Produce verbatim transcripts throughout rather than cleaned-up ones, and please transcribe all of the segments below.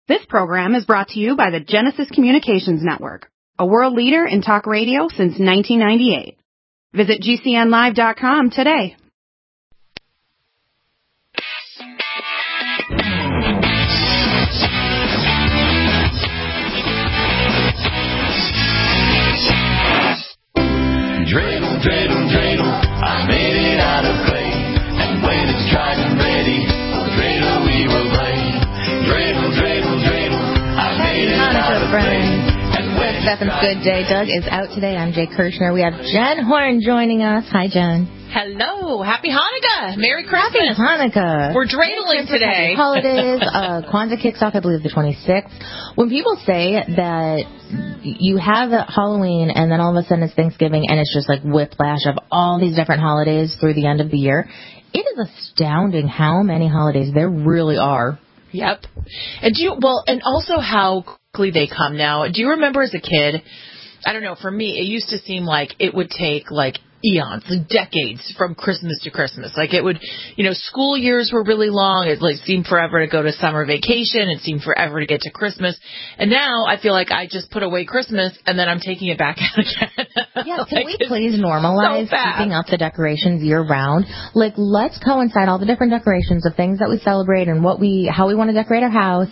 This program is brought to you by the Genesis Communications Network, a world leader in talk radio since nineteen ninety-eight. Visit G C N live dot com today. Dreidel, dreidel, dreidel, I made it out of clay, and when it's tried and ready, oh, dreidel we will play. Dreidel, dreidel, dreidel, I made it out of clay. And when Stefan's Good Day. Doug is out today. I'm Jay Kirshner. We have Jen Horn joining us. Hi, Jen. Hello. Happy Hanukkah. Merry Christmas. Happy Hanukkah. We're dreidling today. Happy holidays. uh, Kwanzaa kicks off, I believe, the twenty-sixth. When people say that you have Halloween and then all of a sudden it's Thanksgiving and it's just like whiplash of all these different holidays through the end of the year, it is astounding how many holidays there really are. Yep. And do you, well, and also how quickly they come now. Do you remember as a kid, I don't know, for me, it used to seem like it would take like eons, like decades from Christmas to Christmas. Like it would, you know, school years were really long. It like seemed forever to go to summer vacation. It seemed forever to get to Christmas. And now I feel like I just put away Christmas and then I'm taking it back out again. Yeah, can like we please normalize so keeping up the decorations year round? Like, let's coincide all the different decorations of things that we celebrate and what we, how we want to decorate our house.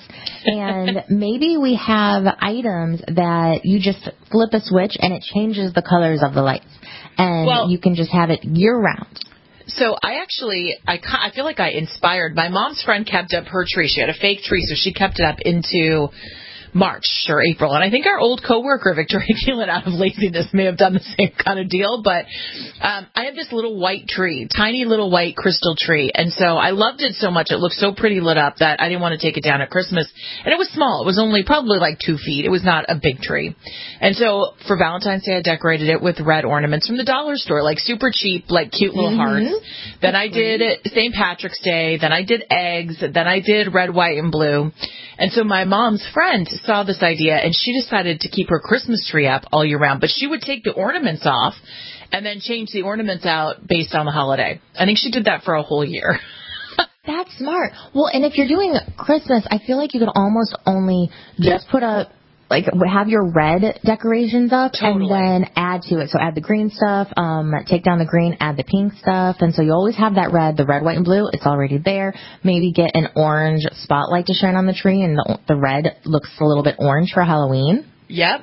And maybe we have items that you just flip a switch and it changes the colors of the lights. And well, you can just have it year-round. So I actually, I, I feel like I inspired. My mom's friend kept up her tree. She had a fake tree, so she kept it up into March or April. And I think our old coworker, Victoria Keelan, out of laziness, may have done the same kind of deal. But um, I have this little white tree, tiny little white crystal tree. And so I loved it so much. It looked so pretty lit up that I didn't want to take it down at Christmas. And it was small. It was only probably like two feet. It was not a big tree. And so for Valentine's Day, I decorated it with red ornaments from the dollar store, like super cheap, like cute little mm-hmm. hearts. Then I did Saint Patrick's Day. Then I did eggs. Then I did red, white, and blue. And so my mom's friend saw this idea, and she decided to keep her Christmas tree up all year round. But she would take the ornaments off and then change the ornaments out based on the holiday. I think she did that for a whole year. That's smart. Well, and if you're doing Christmas, I feel like you could almost only just put up, like, have your red decorations up totally. And then add to it. So add the green stuff, um, take down the green, add the pink stuff. And so you always have that red, the red, white, and blue. It's already there. Maybe get an orange spotlight to shine on the tree, and the, the red looks a little bit orange for Halloween. Yep.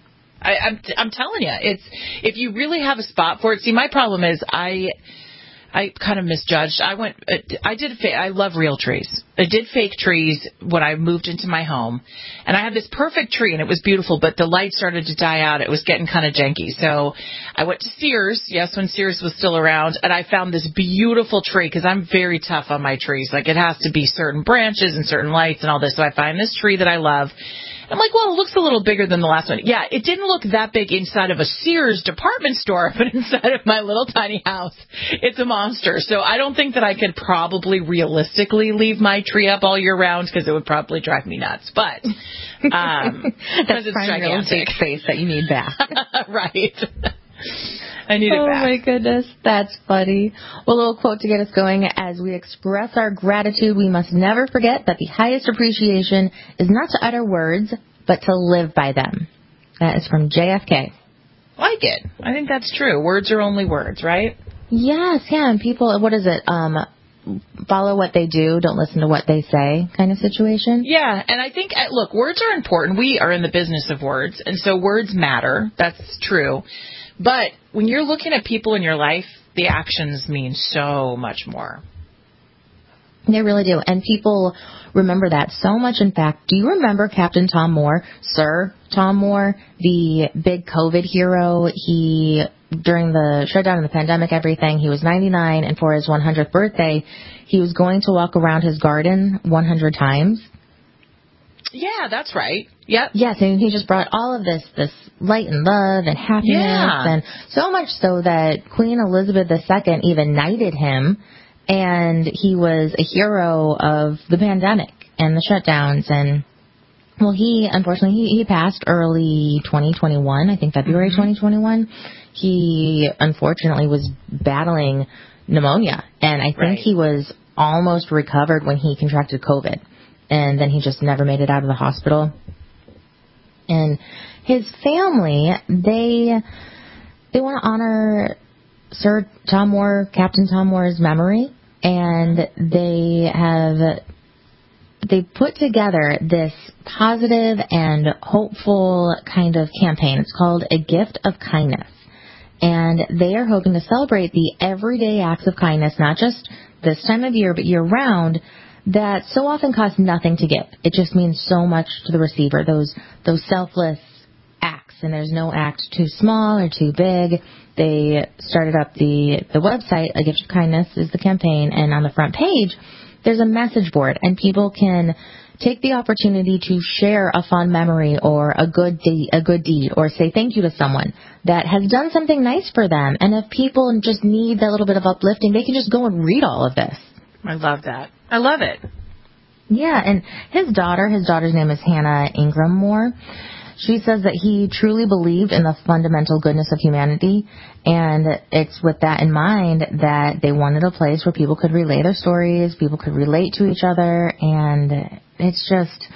I, I'm, I'm telling you, it's if you really have a spot for it. See, my problem is I... I kind of misjudged. I went, I did, I love real trees. I did fake trees when I moved into my home. And I had this perfect tree and it was beautiful, but the light started to die out. It was getting kind of janky. So I went to Sears, yes, when Sears was still around, and I found this beautiful tree because I'm very tough on my trees. Like it has to be certain branches and certain lights and all this. So I find this tree that I love. I'm like, well, it looks a little bigger than the last one. Yeah, it didn't look that big inside of a Sears department store, but inside of my little tiny house, it's a monster. So I don't think that I could probably realistically leave my tree up all year round because it would probably drive me nuts. But um, that's it's prime real estate space that you need back. Right. I need it oh, back. my goodness. That's funny. Well, a little quote to get us going. As we express our gratitude, we must never forget that the highest appreciation is not to utter words, but to live by them. That is from J F K. Like it. I think that's true. Words are only words, right? Yes, yeah. And people, what is it? Um, follow what they do, don't listen to what they say kind of situation. Yeah, and I think, look, words are important. We are in the business of words, and so words matter. That's true. But when you're looking at people in your life, the actions mean so much more. They really do. And people remember that so much. In fact, do you remember Captain Tom Moore, Sir Tom Moore, the big COVID hero? He, during the shutdown and the pandemic, everything, he was ninety-nine, and for his one hundredth birthday, he was going to walk around his garden one hundred times. Yeah, that's right. Yep. Yes, and he just brought all of this, this light and love and happiness, yeah. and so much so that Queen Elizabeth the Second even knighted him, and he was a hero of the pandemic and the shutdowns. And, well, he, unfortunately, he, he passed early twenty twenty-one, I think February mm-hmm. twenty twenty-one. He, unfortunately, was battling pneumonia, and I think right. he was almost recovered when he contracted COVID. and then he just never made it out of the hospital. And his family, they they want to honor Sir Tom Moore, Captain Tom Moore's memory, and they have they put together this positive and hopeful kind of campaign. It's called A Gift of Kindness. And they are hoping to celebrate the everyday acts of kindness, not just this time of year, but year-round, that so often cost nothing to give. It just means so much to the receiver, those those selfless acts. And there's no act too small or too big. They started up the, the website, A Gift of Kindness is the campaign, and on the front page, there's a message board, and people can take the opportunity to share a fond memory or a good de- a good deed, or say thank you to someone that has done something nice for them. And if people just need that little bit of uplifting, they can just go and read all of this. I love that. I love it. Yeah, and his daughter, his daughter's name is Hannah Ingram Moore. She says that he truly believed in the fundamental goodness of humanity, and it's with that in mind that they wanted a place where people could relay their stories, people could relate to each other, and it's just,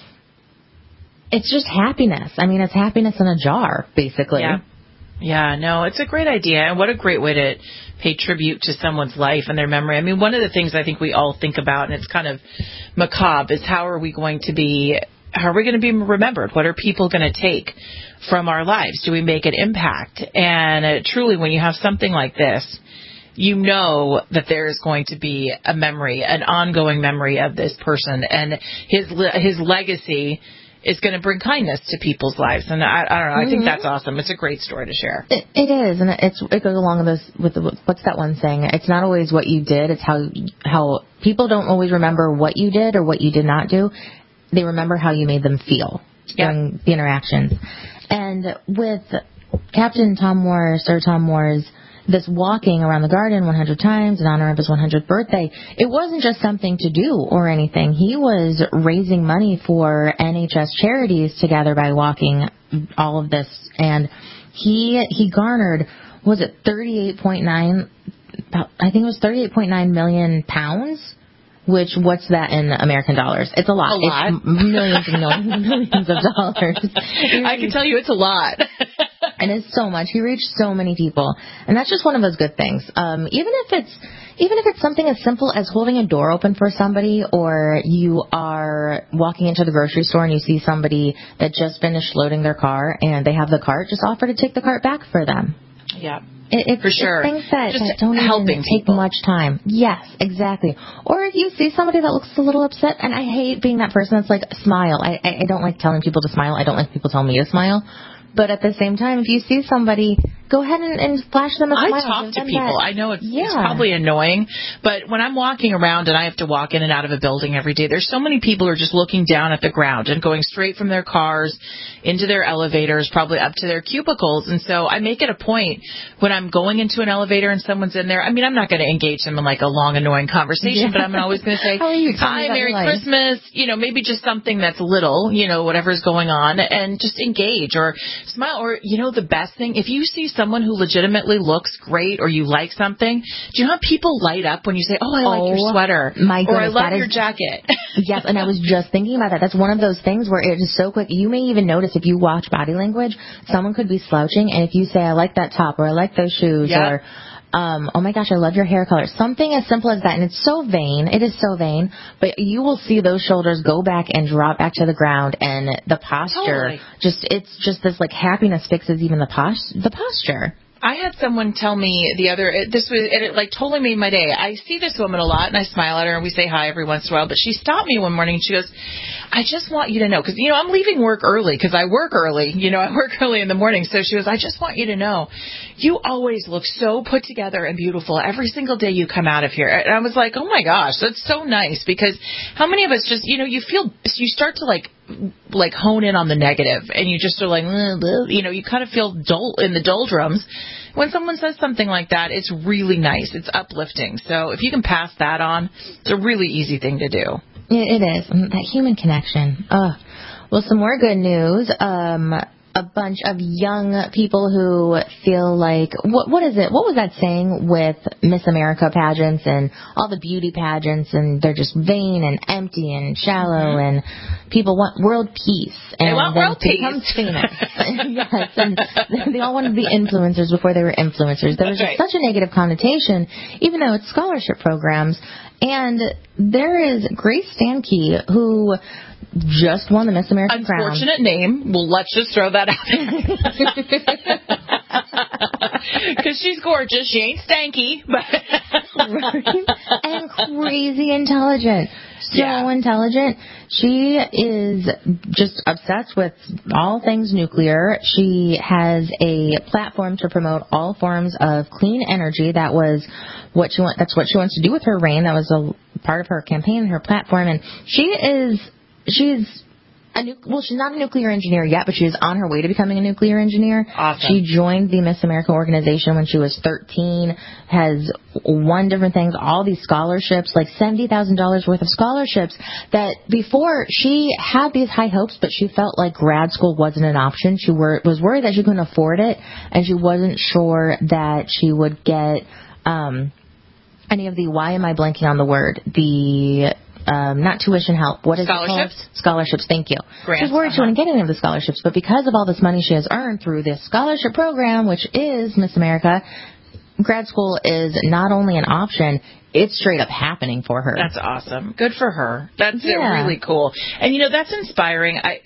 it's just happiness. I mean, it's happiness in a jar, basically. Yeah. Yeah, no, it's a great idea, and what a great way to pay tribute to someone's life and their memory. I mean, one of the things I think we all think about, and it's kind of macabre, is how are we going to be How are we going to be remembered? What are people going to take from our lives? Do we make an impact? And uh, truly, when you have something like this, you know that there is going to be a memory, an ongoing memory of this person, and his his legacy is going to bring kindness to people's lives. And I, I don't know. I Mm-hmm. think that's awesome. It's a great story to share. It, it is, and it's it goes along with this. With the, what's that one saying? It's not always what you did; it's how how people don't always remember what you did or what you did not do. They remember how you made them feel during yep. the interactions. And with Captain Tom Moore, Sir Tom Moore's, this walking around the garden one hundred times in honor of his one hundredth birthday, it wasn't just something to do or anything. He was raising money for N H S charities together by walking all of this. And he he garnered, was it thirty-eight point nine, I think it was thirty-eight point nine million pounds? Which, what's that in American dollars? It's a lot. A lot. It's millions and millions, millions of dollars. I can tell you it's a lot. And it's so much. He reached so many people. And that's just one of those good things. Um, even if it's, even if it's something as simple as holding a door open for somebody, or you are walking into the grocery store and you see somebody that just finished loading their car and they have the cart, just offer to take the cart back for them. Yeah. It, it's, for sure. It's things that, just that don't helping even take people. much time. Yes, exactly. Or if you see somebody that looks a little upset, and I hate being that person that's like, smile. I, I, I don't like telling people to smile. I don't like people telling me to smile. But at the same time, if you see somebody, go ahead and, and flash them a smile. I talk to people. That. I know it's, yeah. it's probably annoying, but when I'm walking around and I have to walk in and out of a building every day, there's so many people who are just looking down at the ground and going straight from their cars into their elevators, probably up to their cubicles. And so I make it a point when I'm going into an elevator and someone's in there. I mean, I'm not going to engage them in like a long, annoying conversation, Yeah. but I'm always going to say, How are you? hi, Merry Christmas. You know, maybe just something that's little, you know, whatever's going on, and just engage or smile. Or, you know, the best thing, if you see someone who legitimately looks great or you like something, do you know how people light up when you say, oh, I like oh, your sweater, my goodness, or I love that your is, jacket? Yes, and I was just thinking about that. That's one of those things where it is so quick. You may even notice if you watch body language, someone could be slouching, and if you say, I like that top, or I like those shoes, Yep. or um, oh my gosh, I love your hair color, something as simple as that, and it's so vain, it is so vain, but you will see those shoulders go back and drop back to the ground, and the posture, Totally. just, it's just this like happiness fixes even the pos- the posture. I had someone tell me the other, it, this was, and it like totally made my day. I see this woman a lot and I smile at her and we say hi every once in a while, but she stopped me one morning and she goes, I just want you to know, because, you know, I'm leaving work early because I work early, you know, I work early in the morning. So she goes, I just want you to know, you always look so put together and beautiful every single day you come out of here. And I was like, oh my gosh, that's so nice, because how many of us just, you know, you feel, you start to like, like hone in on the negative and you just are like, you know, you kind of feel dull in the doldrums. When someone says something like that, it's really nice. It's uplifting. So if you can pass that on, it's a really easy thing to do. It, it is. That human connection. Ugh. Well, some more good news. Um, a bunch of young people who feel like, what what is it? What was that saying with Miss America pageants and all the beauty pageants, and they're just vain and empty and shallow, mm-hmm. and people want world peace. And they want then world it peace. becomes famous. Yes, and they all wanted to be influencers before they were influencers. There was just right. such a negative connotation, even though it's scholarship programs. And there is Grace Stanke, who just won the Miss America crown. Unfortunate name. Well, let's just throw that out there. Because she's gorgeous. She ain't stanky. But and crazy intelligent. So yeah. intelligent. She is just obsessed with all things nuclear. She has a platform to promote all forms of clean energy. That was what she want. That's what she wants to do with her reign. That was a part of her campaign, her platform. And she is, she's a nu- well, she's not a nuclear engineer yet, but she is on her way to becoming a nuclear engineer. Awesome. She joined the Miss America organization when she was thirteen, has won different things, all these scholarships, like seventy thousand dollars worth of scholarships, that before she had these high hopes, but she felt like grad school wasn't an option. She wor- was worried that she couldn't afford it, and she wasn't sure that she would get um, any of the, why am I blanking on the word, the... Um, not tuition help. What is scholarships? it called? Scholarships. Thank you. Grants, She's worried uh-huh. she wouldn't get any of the scholarships, but because of all this money she has earned through this scholarship program, which is Miss America, grad school is not only an option, it's straight up happening for her. That's awesome. Good for her. That's yeah. really cool. And, you know, that's inspiring. I,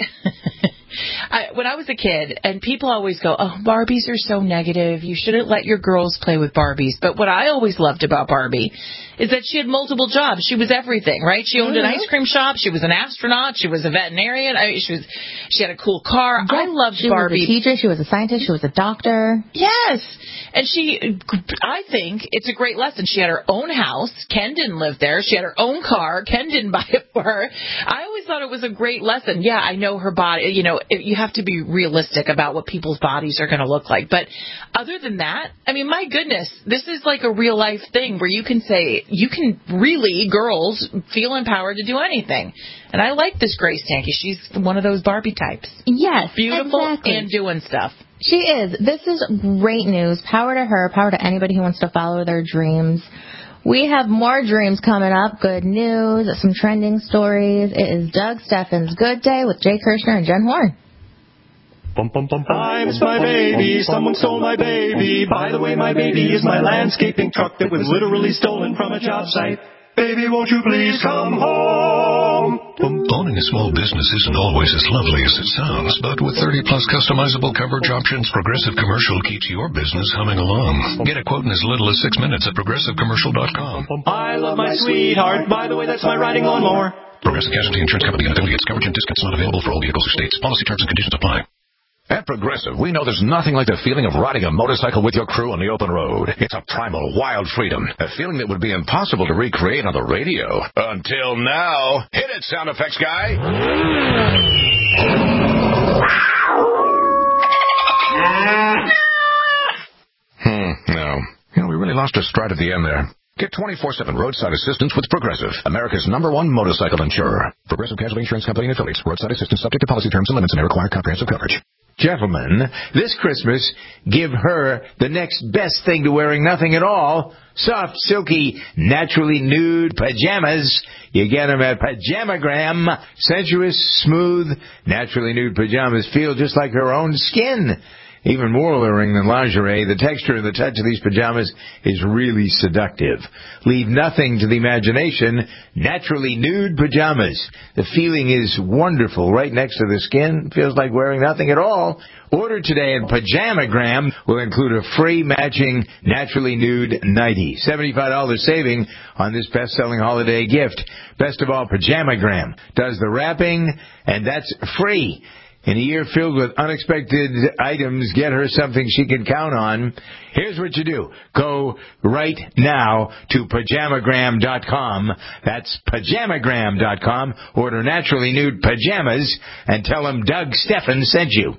I when I was a kid, and people always go, oh, Barbies are so negative. You shouldn't let your girls play with Barbies. But what I always loved about Barbie is that she had multiple jobs. She was everything, right? She owned mm-hmm. an ice cream shop. She was an astronaut. She was a veterinarian. I mean, she was. She had a cool car. Yeah, I loved she Barbie. She was a teacher. She was a scientist. She was a doctor. Yes. And she, I think it's a great lesson. She had her own house. Ken didn't live there. She had her own car. Ken didn't buy it for her. I always thought it was a great lesson. Yeah, I know her body. You know, you have to be realistic about what people's bodies are going to look like. But other than that, I mean, my goodness, this is like a real life thing where you can say, you can really, girls, feel empowered to do anything. And I like this Grace Stanke. She's one of those Barbie types. Yes, beautiful exactly. and doing stuff. She is. This is great news. Power to her. Power to anybody who wants to follow their dreams. We have more dreams coming up. Good news. Some trending stories. It is Doug Steffens' Good Day with Jay Kirshner and Jen Horn. Bum, bum, bum, bum. I miss my baby. Someone stole my baby. By the way, my baby is my landscaping truck that was literally stolen from a job site. Baby, won't you please come home? Owning a small business isn't always as lovely as it sounds, but with thirty plus customizable coverage options, Progressive Commercial keeps your business humming along. Get a quote in as little as six minutes at progressive commercial dot com. I love my sweetheart. By the way, that's my riding lawnmower. Progressive Casualty Insurance Company and affiliates. Coverage and discounts not available for all vehicles or states. Policy terms and conditions apply. At Progressive, we know there's nothing like the feeling of riding a motorcycle with your crew on the open road. It's a primal, wild freedom, a feeling that would be impossible to recreate on the radio. Until now. Hit it, sound effects guy. Hmm, no. You know, we really lost our stride at the end there. Get twenty-four seven roadside assistance with Progressive, America's number one motorcycle insurer. Progressive Casualty Insurance Company and affiliates. Roadside assistance subject to policy terms and limits and may require comprehensive coverage. Gentlemen, this Christmas, give her the next best thing to wearing nothing at all. Soft, silky, naturally nude pajamas. You get them at Pajamagram. Sensuous, smooth, naturally nude pajamas feel just like her own skin. Even more alluring than lingerie, the texture and the touch of these pajamas is really seductive. Leave nothing to the imagination. Naturally nude pajamas. The feeling is wonderful right next to the skin. Feels like wearing nothing at all. Order today at Pajamagram. Will include a free matching naturally nude nightie. seventy-five dollars saving on this best-selling holiday gift. Best of all, Pajamagram does the wrapping, and that's free. In a year filled with unexpected items, get her something she can count on. Here's what you do. Go right now to Pajamagram dot com. That's Pajamagram dot com. Order naturally nude pajamas and tell them Doug Steffens sent you.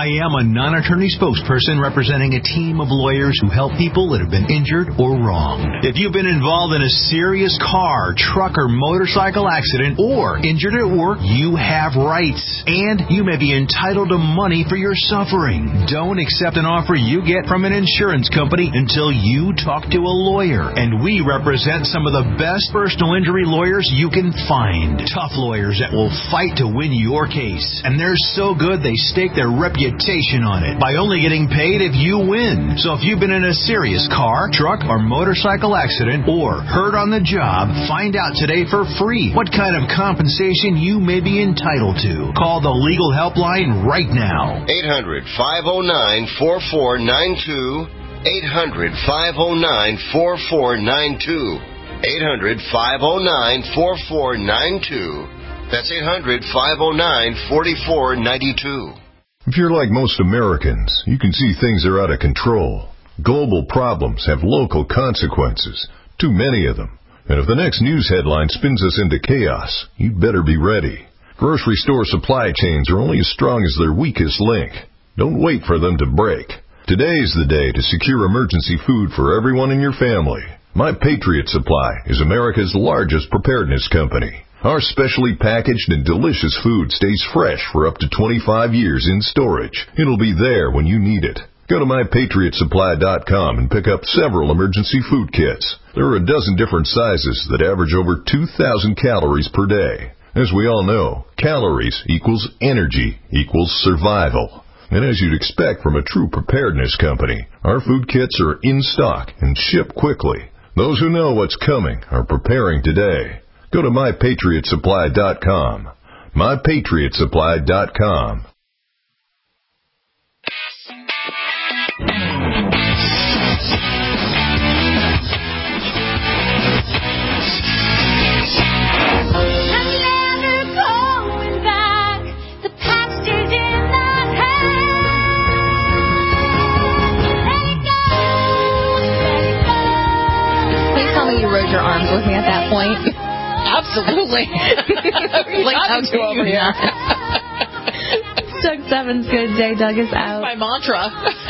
I am a non-attorney spokesperson representing a team of lawyers who help people that have been injured or wronged. If you've been involved in a serious car, truck, or motorcycle accident or injured at work, you have rights, and you may be entitled to money for your suffering. Don't accept an offer you get from an insurance company until you talk to a lawyer, and we represent some of the best personal injury lawyers you can find. Tough lawyers that will fight to win your case, and they're so good they stake their reputation on it by only getting paid if you win. So if you've been in a serious car, truck, or motorcycle accident or hurt on the job, find out today for free what kind of compensation you may be entitled to. Call the legal helpline right now. eight hundred, five oh nine, four four nine two. eight hundred, five oh nine, four four nine two. eight hundred, five oh nine, four four nine two. That's eight hundred, five oh nine, four four nine two. If you're like most Americans, you can see things are out of control. Global problems have local consequences, too many of them. And if the next news headline spins us into chaos, you'd better be ready. Grocery store supply chains are only as strong as their weakest link. Don't wait for them to break. Today's the day to secure emergency food for everyone in your family. My Patriot Supply is America's largest preparedness company. Our specially packaged and delicious food stays fresh for up to twenty-five years in storage. It'll be there when you need it. Go to my patriot supply dot com and pick up several emergency food kits. There are a dozen different sizes that average over two thousand calories per day. As we all know, calories equals energy equals survival. And as you'd expect from a true preparedness company, our food kits are in stock and ship quickly. Those who know what's coming are preparing today. Go to my patriot supply dot com. my patriot supply dot com. Your arms with me at that point. Absolutely. Like how to over here. Doug Seven's Good Day. Doug is out. My mantra.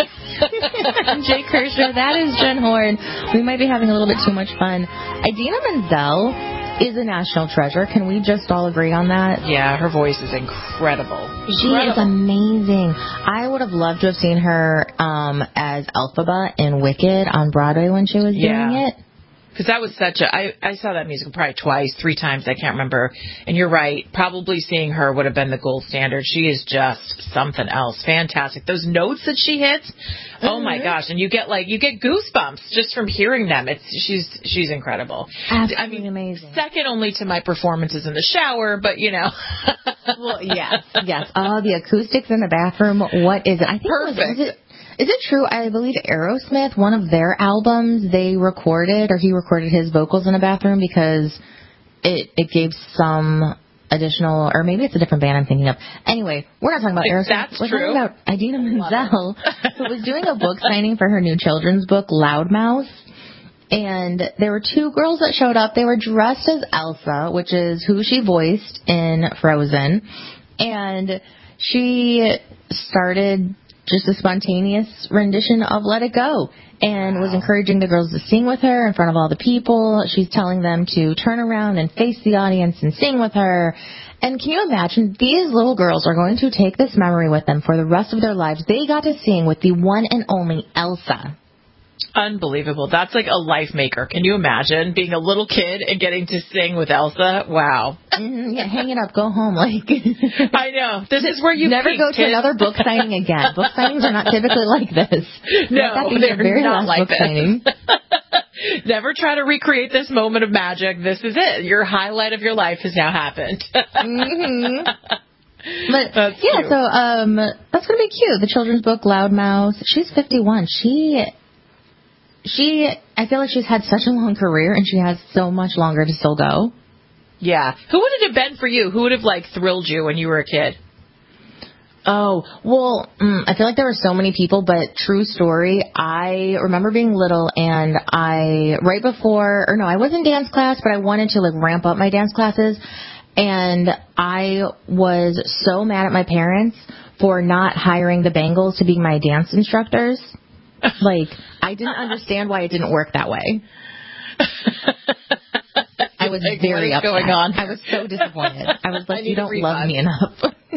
I'm Jay Kershaw. That is Jen Horn. We might be having a little bit too much fun. Idina Menzel is a national treasure. Can we just all agree on that? Yeah, her voice is incredible. She incredible. is amazing. I would have loved to have seen her um, as Elphaba in Wicked on Broadway when she was yeah. doing it. Because that was such a... I, I saw that musical probably twice, three times, I can't remember. And you're right, probably seeing her would have been the gold standard. She is just something else. Fantastic. Those notes that she hits, mm-hmm. oh my gosh. And you get like, you get goosebumps just from hearing them. It's She's she's incredible. Absolutely I mean, amazing. Second only to my performances in the shower, but you know. Well, yes, yes. Oh, the acoustics in the bathroom. What is it? I think Perfect. It was, was it, Is it true? I believe Aerosmith, one of their albums, they recorded, or he recorded his vocals in a bathroom because it it gave some additional, or maybe it's a different band I'm thinking of. Anyway, we're not talking about Aerosmith. That's we're true. talking about Idina Menzel, who was doing a book signing for her new children's book, Loudmouth. And there were two girls that showed up. They were dressed as Elsa, which is who she voiced in Frozen. And she started just a spontaneous rendition of Let It Go and wow. was encouraging the girls to sing with her in front of all the people. She's telling them to turn around and face the audience and sing with her. And can you imagine, these little girls are going to take this memory with them for the rest of their lives. They got to sing with the one and only Elsa. Unbelievable. That's like a life maker. Can you imagine being a little kid and getting to sing with Elsa? Wow. Mm, yeah, hang it up. Go home. Like I know. This is where you never peak, go to kids. another book signing again. Book signings are not typically like this. No, they're very not last like book this. Signing. Never try to recreate this moment of magic. This is it. Your highlight of your life has now happened. mm-hmm. But that's yeah, cute. so um, that's gonna be cute. The children's book Loudmouth. She's fifty-one. She. She, I feel like she's had such a long career, and she has so much longer to still go. Yeah. Who would it have been for you? Who would have, like, thrilled you when you were a kid? Oh, well, mm, I feel like there were so many people, but true story, I remember being little, and I, right before, or no, I was in dance class, but I wanted to, like, ramp up my dance classes, and I was so mad at my parents for not hiring the Bengals to be my dance instructors. Like, I didn't understand why it didn't work that way. I was like, very what is upset. going on? I was so disappointed. I was like, I you don't love me enough.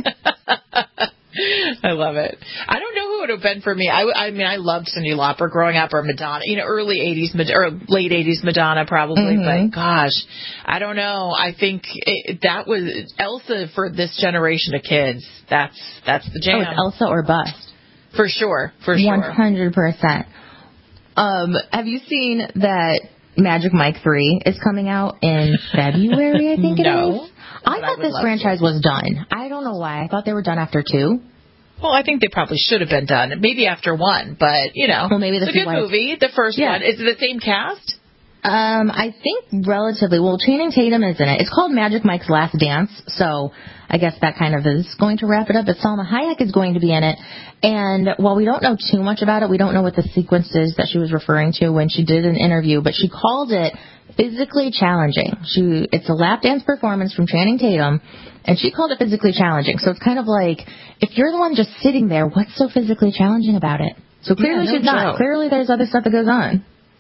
I love it. I don't know who it would have been for me. I, I mean, I loved Cyndi Lauper growing up, or Madonna, you know, early eighties, or late eighties Madonna probably, Mm-hmm. but gosh, I don't know. I think it, that was Elsa for this generation of kids. That's, that's the jam. Oh, it's Elsa or bust. For sure, for sure. one hundred percent. Um, have you seen that Magic Mike three is coming out in February, I think it no, is? I thought I this franchise to. was done. I don't know why. I thought they were done after two. Well, I think they probably should have been done. Maybe after one, but, you know. Well, maybe this it's a is good why movie, the first yeah. one. Is it the same cast? Um, I think relatively. Well, Channing Tatum is in it. It's called Magic Mike's Last Dance, so I guess that kind of is going to wrap it up. But Salma Hayek is going to be in it, and while we don't know too much about it, we don't know what the sequence is that she was referring to when she did an interview, but she called it physically challenging. She, it's a lap dance performance from Channing Tatum, and she called it physically challenging. So it's kind of like, if you're the one just sitting there, what's so physically challenging about it? So clearly yeah, no she's not. joke. Clearly there's other stuff that goes on.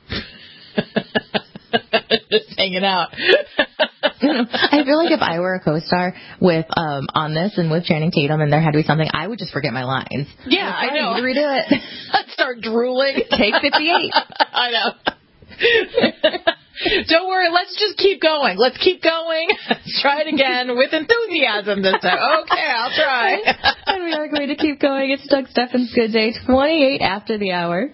Just hanging out. I feel like if I were a co-star with um on this and with Channing Tatum and there had to be something, I would just forget my lines. Yeah, like, I know. I need to redo it. I'd start drooling. Take fifty-eight. I know. Don't worry. Let's just keep going. Let's keep going. Let's try it again with enthusiasm this time. Okay, I'll try. And we are going to keep going. It's Doug Steffens' Good Day, twenty-eight after the hour.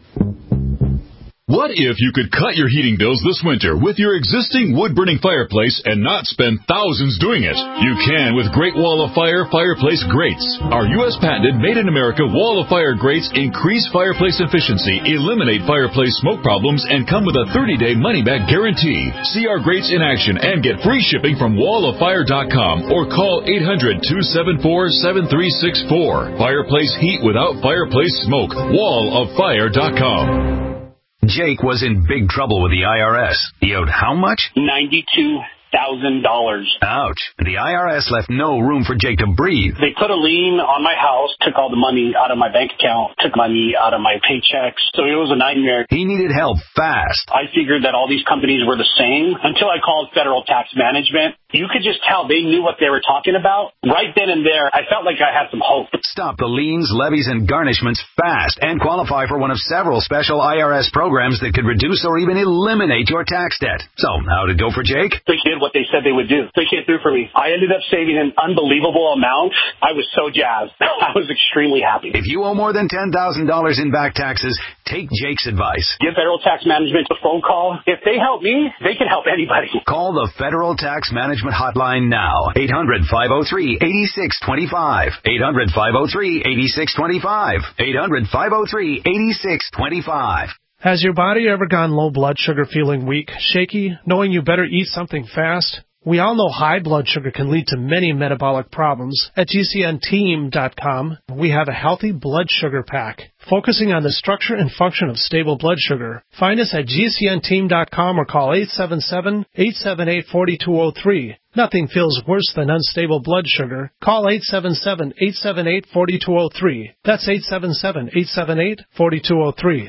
What if you could cut your heating bills this winter with your existing wood-burning fireplace and not spend thousands doing it? You can with Great Wall of Fire fireplace grates. Our U S patented made-in-America Wall of Fire grates increase fireplace efficiency, eliminate fireplace smoke problems, and come with a thirty-day money-back guarantee. See our grates in action and get free shipping from wall of fire dot com or call eight hundred, two seven four, seven three six four. Fireplace heat without fireplace smoke. wall of fire dot com. Jake was in big trouble with the I R S. He owed how much? ninety-two thousand dollars. Ouch. The I R S left no room for Jake to breathe. They put a lien on my house, took all the money out of my bank account, took money out of my paychecks. So it was a nightmare. He needed help fast. I figured that all these companies were the same until I called Federal Tax Management. You could just tell they knew what they were talking about. Right then and there, I felt like I had some hope. Stop the liens, levies, and garnishments fast and qualify for one of several special I R S programs that could reduce or even eliminate your tax debt. So, how'd it go for Jake? They did what they said they would do. They came through for me. I ended up saving an unbelievable amount. I was so jazzed. I was extremely happy. If you owe more than ten thousand dollars in back taxes, take Jake's advice. Give Federal Tax Management a phone call. If they help me, they can help anybody. Call the Federal Tax Management Hotline now. eight hundred, five oh three, eight six two five. eight hundred, five oh three, eight six two five. eight hundred, five oh three, eight six two five. Has your body ever gone low blood sugar, feeling weak, shaky, knowing you better eat something fast? We all know high blood sugar can lead to many metabolic problems. At G C N team dot com, we have a healthy blood sugar pack, focusing on the structure and function of stable blood sugar. Find us at G C N team dot com or call eight seven seven, eight seven eight, four two zero three. Nothing feels worse than unstable blood sugar. Call eight seven seven, eight seven eight, four two zero three. That's eight seven seven, eight seven eight, four two zero three.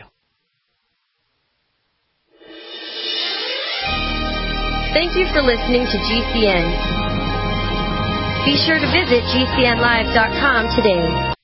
Thank you for listening to G C N. Be sure to visit G C N live dot com today.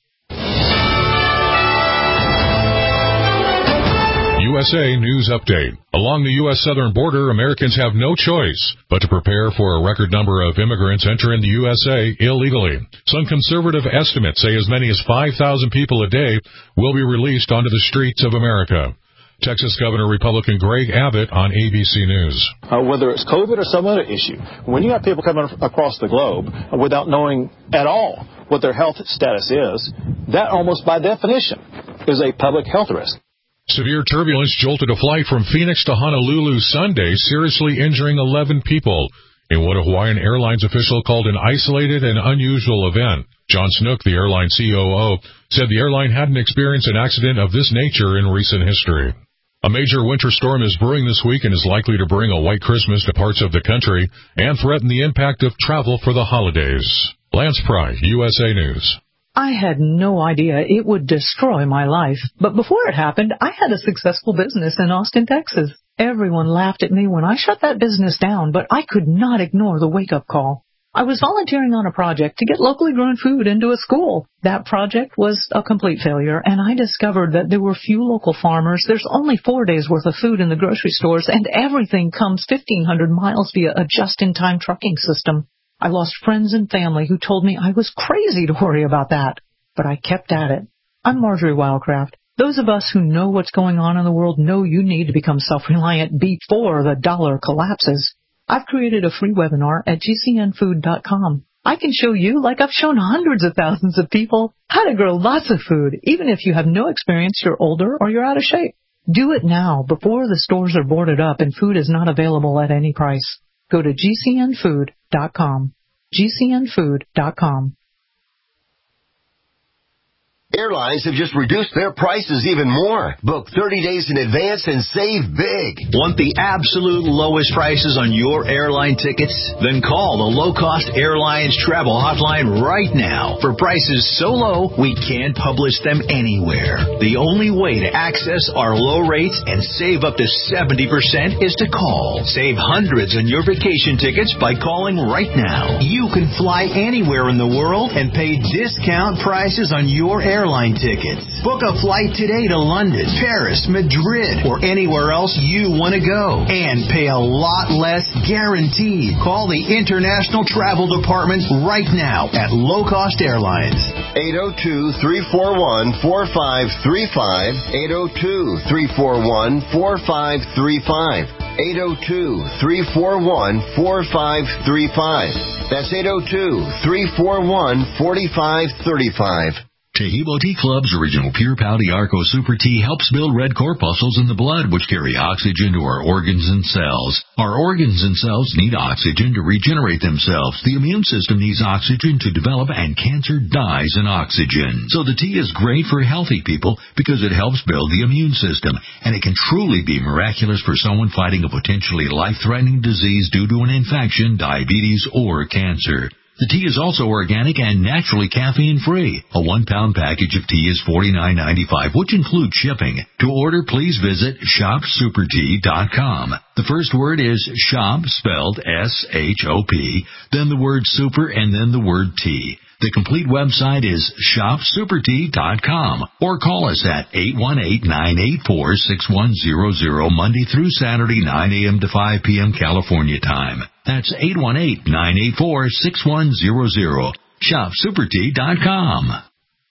U S A News Update. Along the U S southern border, Americans have no choice but to prepare for a record number of immigrants entering the U S A illegally. Some conservative estimates say as many as five thousand people a day will be released onto the streets of America. Texas Governor Republican Greg Abbott on A B C News. Uh, whether it's COVID or some other issue, when you have people coming across the globe without knowing at all what their health status is, that almost by definition is a public health risk. Severe turbulence jolted a flight from Phoenix to Honolulu Sunday, seriously injuring eleven people in what a Hawaiian Airlines official called an isolated and unusual event. John Snook, the airline C O O, said the airline hadn't experienced an accident of this nature in recent history. A major winter storm is brewing this week and is likely to bring a white Christmas to parts of the country and threaten the impact of travel for the holidays. Lance Pry, U S A News. I had no idea it would destroy my life. But before it happened, I had a successful business in Austin, Texas. Everyone laughed at me when I shut that business down, but I could not ignore the wake-up call. I was volunteering on a project to get locally grown food into a school. That project was a complete failure, and I discovered that there were few local farmers. There's only four days' worth of food in the grocery stores, and everything comes fifteen hundred miles via a just-in-time trucking system. I lost friends and family who told me I was crazy to worry about that, but I kept at it. I'm Marjorie Wildcraft. Those of us who know what's going on in the world know you need to become self-reliant before the dollar collapses. I've created a free webinar at G C N food dot com. I can show you, like I've shown hundreds of thousands of people, how to grow lots of food, even if you have no experience, you're older, or you're out of shape. Do it now, before the stores are boarded up and food is not available at any price. Go to G C N food dot com. G C N food dot com. Airlines have just reduced their prices even more. Book thirty days in advance and save big. Want the absolute lowest prices on your airline tickets? Then call the Low Cost Airlines Travel Hotline right now. For prices so low, we can't publish them anywhere. The only way to access our low rates and save up to seventy percent is to call. Save hundreds on your vacation tickets by calling right now. You can fly anywhere in the world and pay discount prices on your airline airline tickets. Book a flight today to London, Paris, Madrid, or anywhere else you want to go. And pay a lot less guaranteed. Call the International Travel Department right now at Low Cost Airlines. eight oh two, three four one, four five three five. eight oh two, three four one, four five three five. eight oh two, three four one, four five three five. That's eight oh two, three four one, four five three five. Tahibo Tea Club's original Pure Pouty Arco Super Tea helps build red corpuscles in the blood, which carry oxygen to our organs and cells. Our organs and cells need oxygen to regenerate themselves. The immune system needs oxygen to develop, and cancer dies in oxygen. So the tea is great for healthy people because it helps build the immune system, and it can truly be miraculous for someone fighting a potentially life-threatening disease due to an infection, diabetes, or cancer. The tea is also organic and naturally caffeine-free. A one-pound package of tea is forty-nine ninety-five, which includes shipping. To order, please visit shop super tea dot com. The first word is shop, spelled S H O P, then the word super, and then the word tea. The complete website is shop super tea dot com, or call us at eight one eight, nine eight four, six one zero zero Monday through Saturday, nine a.m. to five p.m. California time. That's eight one eight, nine eight four, six one zero zero. shop super tea dot com.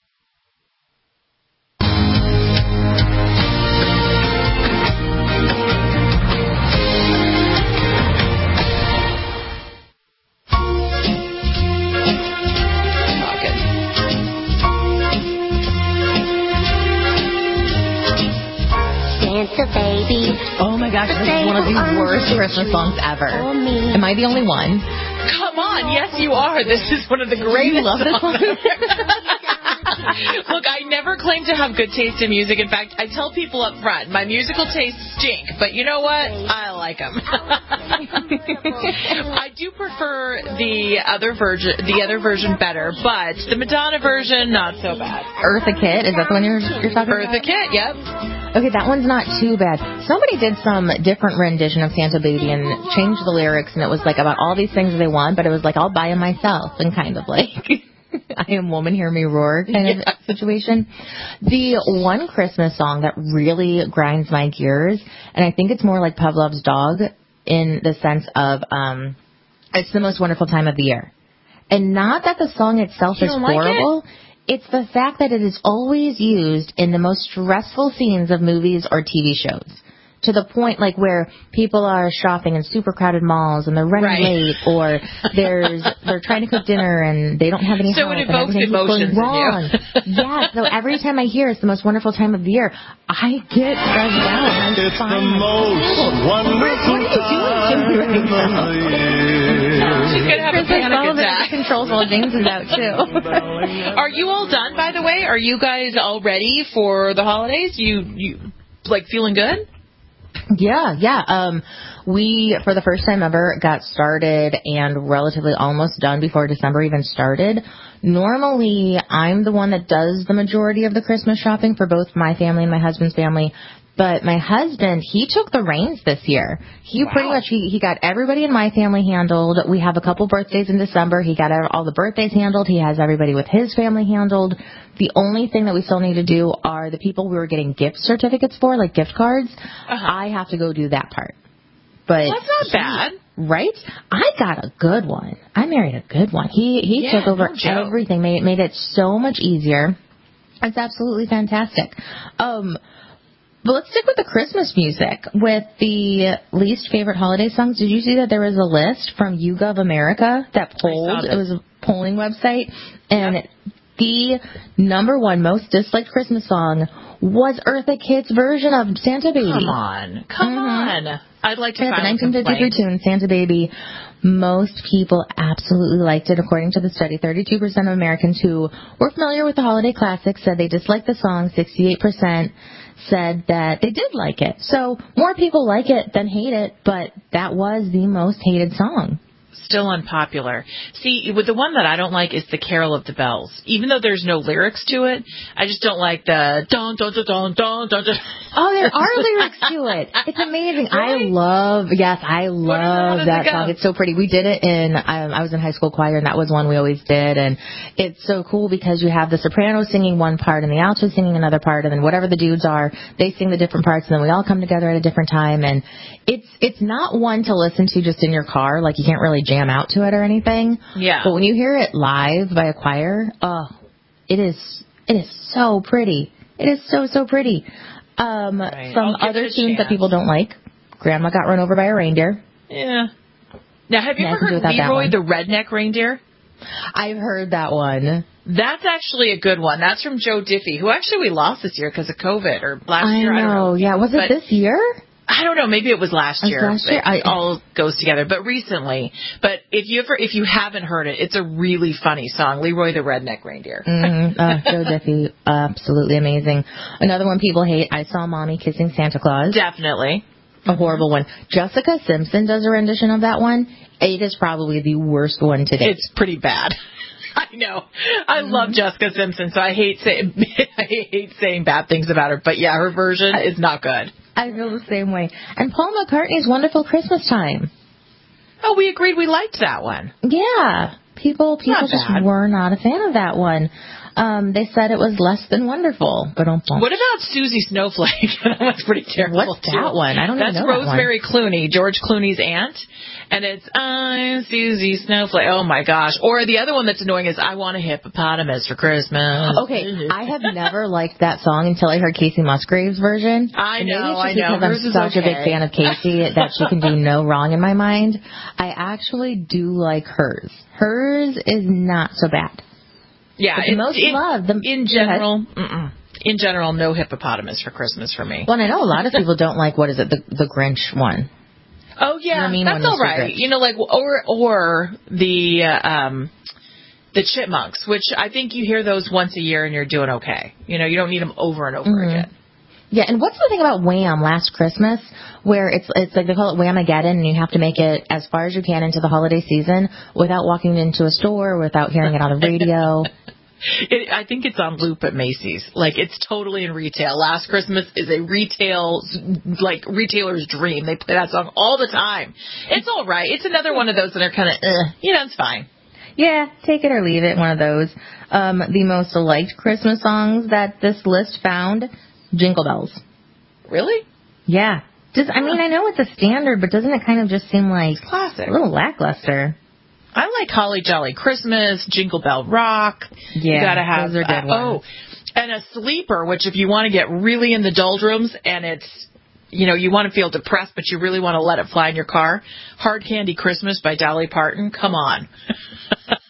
Santa baby. Oh my gosh, this is one of the worst Christmas songs ever. Am I the only one? Come on, yes you are. This is one of the greatest you love this songs. one? Look, I never claim to have good taste in music. In fact, I tell people up front, my musical tastes stink, but you know what? I like them. I do prefer the other version, the other version better, but the Madonna version, not so bad. Eartha Kitt, is that the one you're, you're talking Eartha about? Eartha Kitt, yep. Okay, that one's not too bad. Somebody did some different rendition of Santa Baby and changed the lyrics, and it was like about all these things they want, but it was like, I'll buy them myself, and kind of like I am woman, hear me roar kind yeah. of situation. The one Christmas song that really grinds my gears, and I think it's more like Pavlov's Dog in the sense of um, it's the most wonderful time of the year. And not that the song itself you is don't like horrible. It? It's the fact that it is always used in the most stressful scenes of movies or T V shows. To the point, like, where people are shopping in super crowded malls and they're running right. late, or there's they're trying to cook dinner and they don't have any so help. So it evokes and emotions going wrong. in you. Yeah, so every time I hear it's the most wonderful time of the year, I get stressed out. I it's find the most wonderful time of the year. She's going to have a panic attack. Controls while James is out, too. Are you all done, by the way? Are you guys all ready for the holidays? You, you like, feeling good? Yeah, yeah. Um, we, for the first time ever, got started and relatively almost done before December even started. Normally, I'm the one that does the majority of the Christmas shopping for both my family and my husband's family. But my husband, he took the reins this year. He wow. pretty much, he, he got everybody in my family handled. We have a couple birthdays in December. He got all the birthdays handled. He has everybody with his family handled. The only thing that we still need to do are the people we were getting gift certificates for, like gift cards. Uh-huh. I have to go do that part. But well, that's not bad. Right? I got a good one. I married a good one. He he yeah, took over no everything, made, made it so much easier. It's absolutely fantastic. Um... But let's stick with the Christmas music. With the least favorite holiday songs, did you see that there was a list from YouGov America that polled? It was a polling website. And yep. the number one most disliked Christmas song was Eartha Kitt's version of Santa Baby. Come on. Come mm-hmm. on. I'd like to yeah, file the nineteen fifty-three tune, Santa Baby. Most people absolutely liked it. According to the study, thirty-two percent of Americans who were familiar with the holiday classics said they disliked the song. sixty-eight percent said that they did like it. So more people like it than hate it, but that was the most hated song. Still unpopular. See, with the one that I don't like is the Carol of the Bells. Even though there's no lyrics to it, I just don't like the dun dun dun dun dun dun. dun. Oh, there are lyrics to it. It's amazing. Really? I love, yes, I love that it song. It's so pretty. We did it in, I, I was in high school choir, and that was one we always did. And it's so cool because you have the soprano singing one part and the alto singing another part, and then whatever the dudes are, they sing the different parts, and then we all come together at a different time. And it's it's not one to listen to just in your car. Like, you can't really jam out to it or anything. Yeah. But when you hear it live by a choir, oh, it is it is so pretty. It is so, so pretty. Um, right. Some other tunes chance. that people don't like. Grandma Got Run Over by a Reindeer. Yeah. Now, have you yeah, ever heard Leroy the Redneck Reindeer? I've heard that one. That's actually a good one. That's from Joe Diffie, who actually we lost this year because of COVID or last I year. Know. I don't know. Yeah, was it but this year? I don't know. Maybe it was last was year. Last year? It I, all goes together. But recently. But if you ever, if you haven't heard it, it's a really funny song. Leroy the Redneck Reindeer. Mm-hmm. uh, Joe Diffie, absolutely amazing. Another one people hate. I Saw Mommy Kissing Santa Claus. Definitely. A horrible one. Jessica Simpson does a rendition of that one. It is probably the worst one to date. It's pretty bad. I know. I mm-hmm. love Jessica Simpson, so I hate saying I hate saying bad things about her. But yeah, her version is not good. I feel the same way. And Paul McCartney's Wonderful Christmas Time. Oh, we agreed we liked that one. Yeah. People people not just bad. were not a fan of that one. Um, they said it was less than wonderful. But what about Susie Snowflake? That one's pretty terrible. What's too. that one? I don't That's even know Rosemary that one. Clooney, George Clooney's aunt. And it's, I'm Susie Snowflake. Oh, my gosh. Or the other one that's annoying is, I want a hippopotamus for Christmas. Okay, I have never liked that song until I heard Casey Musgrave's version. I know, Maybe it's just I know. because I'm such okay. a big fan of Casey that she can do no wrong in my mind. I actually do like hers. Hers is not so bad. Yeah, but the most it, loved. The, in general, in general, no hippopotamus for Christmas for me. Well, I know a lot of people don't like, what is it, the the Grinch one. Oh yeah, I mean, that's all right. You know, like or or the uh, um the Chipmunks, which I think you hear those once a year and you're doing okay. You know, you don't need them over and over mm-hmm. again. Yeah, and what's the thing about Wham! Last Christmas, where it's it's like they call it Whamageddon, and you have to make it as far as you can into the holiday season without walking into a store, without hearing it on the radio. It, I think it's on loop at Macy's. Like, it's totally in retail. Last Christmas is a retail, like, retailer's dream. They play that song all the time. It's all right. It's another one of those that are kind of, uh, you know, it's fine. Yeah, take it or leave it, one of those. Um, the most liked Christmas songs that this list found, Jingle Bells. Really? Yeah. Just, I mean, I know it's a standard, but doesn't it kind of just seem like classic, a little lackluster? I like Holly Jolly Christmas, Jingle Bell Rock. Yeah, you gotta have those are good uh, oh, and a sleeper, which if you want to get really in the doldrums and it's, you know, you want to feel depressed, but you really want to let it fly in your car. Hard Candy Christmas by Dolly Parton. Come on. Okay,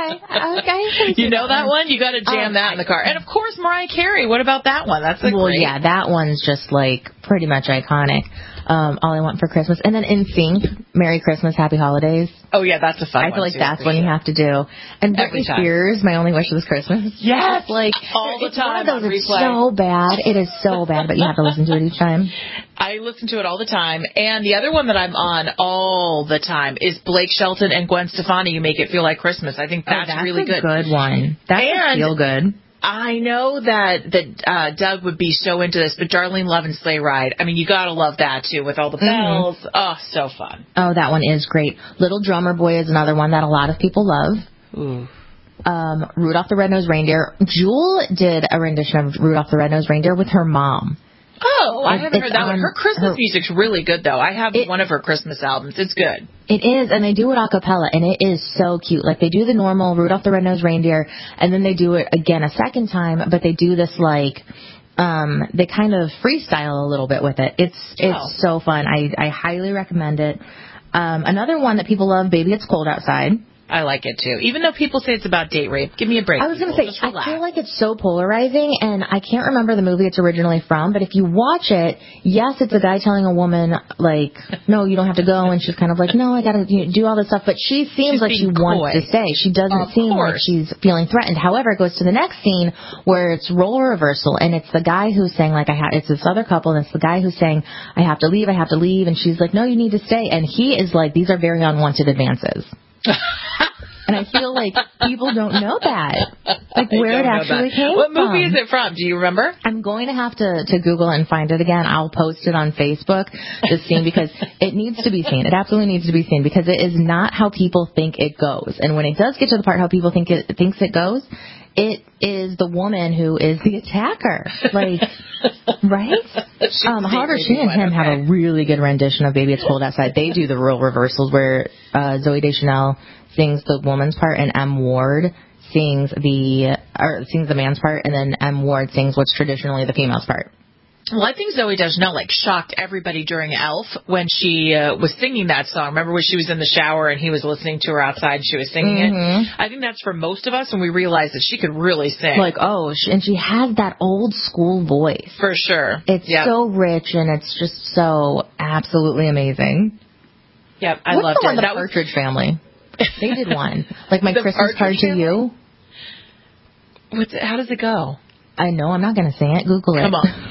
okay. You know that one? You got to jam Um, that in the car. And, of course, Mariah Carey. What about that one? That's a Well, great. yeah, that one's just, like, pretty much iconic. Um, All I Want for Christmas. And then N Sync, Merry Christmas, Happy Holidays. Oh, yeah, that's a fun I one. feel like too, that's for what you sure. have to do. And Every Britney time. Spears, My Only Wish This Christmas. Yes! Like, All the it's one time of those, on it's replay. so bad. It is so bad, but you have to listen to it each time. I listen to it all the time. And the other one that I'm on all the time is Blake Shelton and Gwen Stefani, You Make It Feel Like Christmas. I think that's, oh, that's really a good. good one. That would feel good. I know that that uh, Doug would be so into this, but Darlene Love and Sleigh Ride, I mean, you got to love that, too, with all the bells. Mm-hmm. Oh, so fun. Oh, that one is great. Little Drummer Boy is another one that a lot of people love. Ooh. Um, Rudolph the Red-Nosed Reindeer. Jewel did a rendition of Rudolph the Red-Nosed Reindeer with her mom. Oh, I It's- haven't heard it's that one. on Her Christmas her- music's really good, though. I have one of her Christmas albums. It's good. It is, and they do it a cappella, and it is so cute. Like, they do the normal Rudolph the Red-Nosed Reindeer, and then they do it again a second time, but they do this, like, um, they kind of freestyle a little bit with it. It's it's Oh. so fun. I, I highly recommend it. Um, another one that people love, Baby It's Cold Outside. I like it, too. Even though people say it's about date rape. Give me a break. I was going to people. say, Just I relax. feel like it's so polarizing, and I can't remember the movie it's originally from, but if you watch it, yes, it's a guy telling a woman, like, no, you don't have to go, and she's kind of like, no, I got to you know, do all this stuff, but she seems She's like she being wants coy. to stay. She doesn't Of seem like course. she's feeling threatened. However, it goes to the next scene where it's role reversal, and it's the guy who's saying, like, I ha- it's this other couple, and it's the guy who's saying, I have to leave, I have to leave, and she's like, no, you need to stay, and he is like, these are very unwanted advances. And I feel like people don't know that, like They where it don't know actually that. came What from. movie is it from? Do you remember? I'm going to have to, to Google and find it again. I'll post it on Facebook, this scene, because it needs to be seen. It absolutely needs to be seen, because it is not how people think it goes. And when it does get to the part how people think it thinks it goes, it is the woman who is the attacker. Like, right? Um, however, she and him have a really good rendition of Baby It's Cold Outside. They do the role reversals where uh, Zooey Deschanel sings the woman's part and M. Ward sings the or sings the man's part, and then M. Ward sings what's traditionally the female's part. Well, I think Zooey Deschanel like shocked everybody during Elf when she uh, was singing that song. Remember when she was in the shower and he was listening to her outside and she was singing Mhm. it? I think that's for most of us when we realized that she could really sing. Like, oh, she, and she has that old school voice. For sure. It's Yep. so rich, and it's just so absolutely amazing. Yep, I What's loved the one, it. The That was- Partridge Family? They did one. Like My The Christmas Card Partridge to Family? You. What's it, how does it go? I know, I'm not going to sing it. Google it. Come on.